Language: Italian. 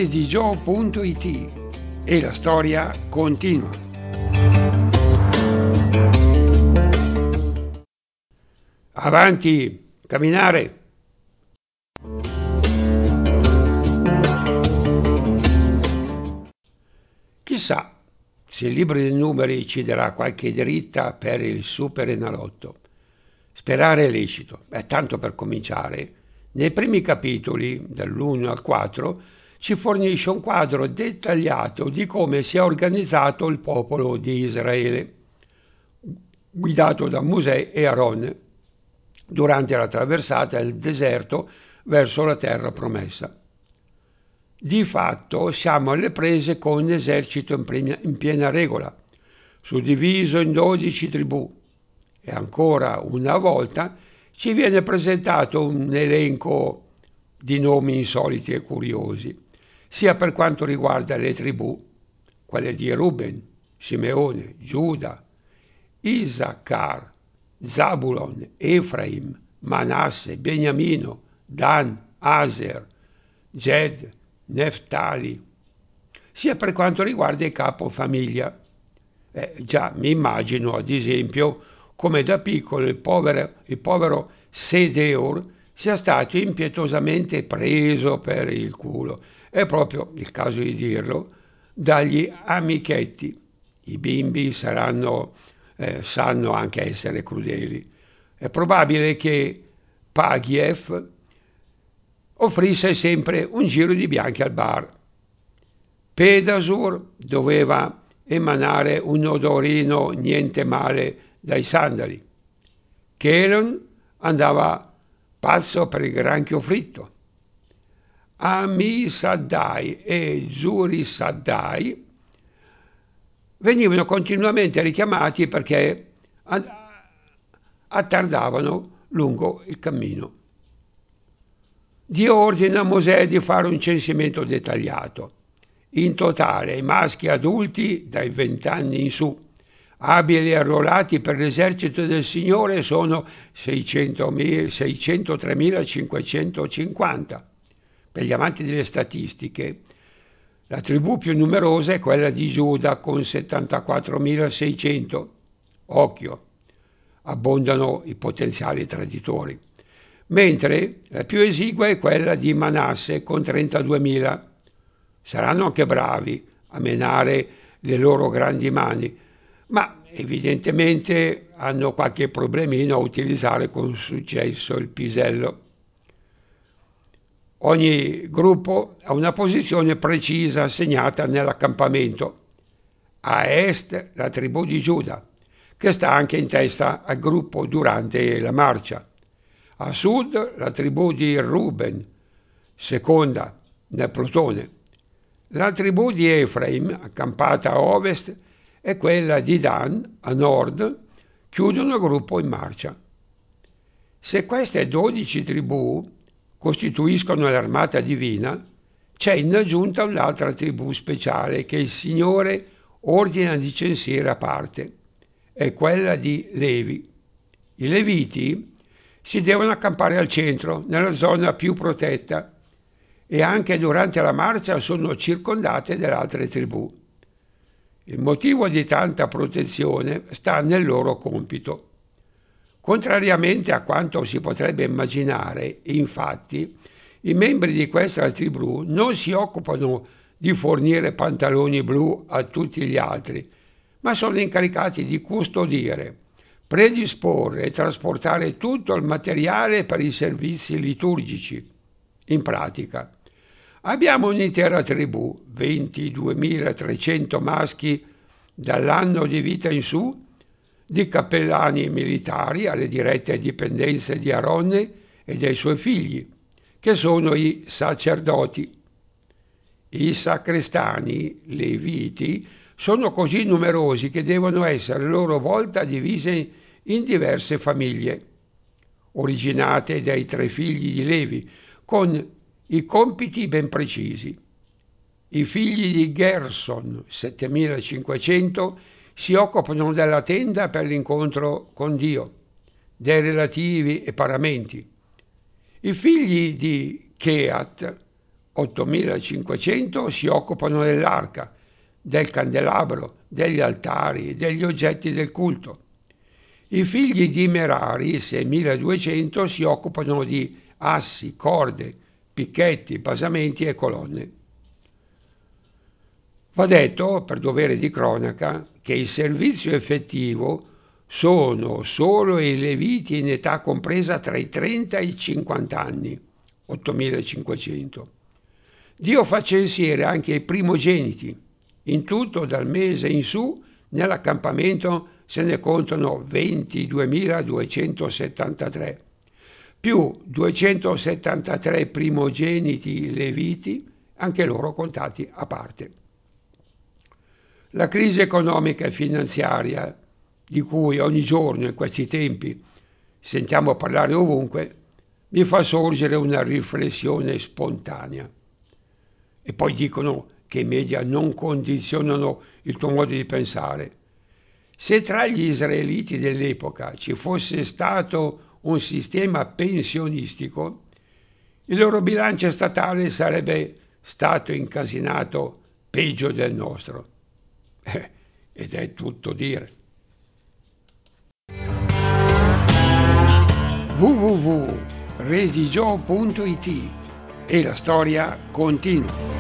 TheDayofJoe.it e la storia continua. Avanti, camminare! Chissà se il libro dei numeri ci darà qualche dritta per il Super Enalotto. Sperare è lecito, tanto per cominciare. Nei primi capitoli, dall'1 al 4, ci fornisce un quadro dettagliato di come si è organizzato il popolo di Israele, guidato da Mosè e Aaron, durante la traversata del deserto verso la terra promessa. Di fatto siamo alle prese con un esercito in piena regola, suddiviso in 12 tribù, e ancora una volta ci viene presentato un elenco di nomi insoliti e curiosi, sia per quanto riguarda le tribù, quelle di Ruben, Simeone, Giuda, Isaccar, Zabulon, Efraim, Manasse, Beniamino, Dan, Aser, Ged, Neftali, sia per quanto riguarda il capofamiglia. Già mi immagino, ad esempio, come da piccolo il povero Sedeur sia stato impietosamente preso per il culo, è proprio il caso di dirlo, dagli amichetti. I bimbi sanno anche essere crudeli. È probabile che Pagiev offrisse sempre un giro di bianchi al bar. Pedasur doveva emanare un odorino niente male dai sandali. Kelon andava pazzo per il granchio fritto. Amisaddai e Zurisaddai venivano continuamente richiamati perché attardavano lungo il cammino. Dio ordina a Mosè di fare un censimento dettagliato. In totale i maschi adulti dai 20 anni in su, abili e arruolati per l'esercito del Signore, sono 603.550. Per gli amanti delle statistiche, la tribù più numerosa è quella di Giuda con 74.600. Occhio, abbondano i potenziali traditori. Mentre la più esigua è quella di Manasse con 32.000. Saranno anche bravi a menare le loro grandi mani, ma evidentemente hanno qualche problemino a utilizzare con successo il pisello. Ogni gruppo ha una posizione precisa assegnata nell'accampamento. A est la tribù di Giuda, che sta anche in testa al gruppo durante la marcia. A sud la tribù di Ruben, seconda nel plotone. La tribù di Efraim, accampata a ovest, e quella di Dan, a nord, chiudono il gruppo in marcia. Se queste 12 tribù costituiscono l'armata divina, c'è in aggiunta un'altra tribù speciale che il Signore ordina di censire a parte, è quella di Levi. I Leviti si devono accampare al centro, nella zona più protetta, e anche durante la marcia sono circondate dalle altre tribù. Il motivo di tanta protezione sta nel loro compito. Contrariamente a quanto si potrebbe immaginare, infatti, i membri di questa tribù non si occupano di fornire pantaloni blu a tutti gli altri, ma sono incaricati di custodire, predisporre e trasportare tutto il materiale per i servizi liturgici. In pratica, abbiamo un'intera tribù, 22.300 maschi dall'anno di vita in su, di cappellani militari alle dirette dipendenze di Aronne e dei suoi figli, che sono i sacerdoti. I sacrestani, leviti, sono così numerosi che devono essere a loro volta divisi in diverse famiglie, originate dai 3 figli di Levi, con i compiti ben precisi. I figli di Gerson, 7.500, si occupano della tenda per l'incontro con Dio, dei relativi e paramenti. I figli di Keat, 8.500 si occupano dell'arca, del candelabro, degli altari, degli oggetti del culto. I figli di Merari, 6.200, si occupano di assi, corde, picchetti, basamenti e colonne. Va detto, per dovere di cronaca, che il servizio effettivo sono solo i leviti in età compresa tra i 30 e i 50 anni, 8.500. Dio fa censiere anche i primogeniti. In tutto, dal mese in su, nell'accampamento se ne contano 22.273, più 273 primogeniti leviti, anche loro contati a parte. La crisi economica e finanziaria, di cui ogni giorno in questi tempi sentiamo parlare ovunque, mi fa sorgere una riflessione spontanea. E poi dicono che i media non condizionano il tuo modo di pensare. Se tra gli israeliti dell'epoca ci fosse stato un sistema pensionistico, il loro bilancio statale sarebbe stato incasinato peggio del nostro. Ed è tutto dire. www.redigio.it e la storia continua.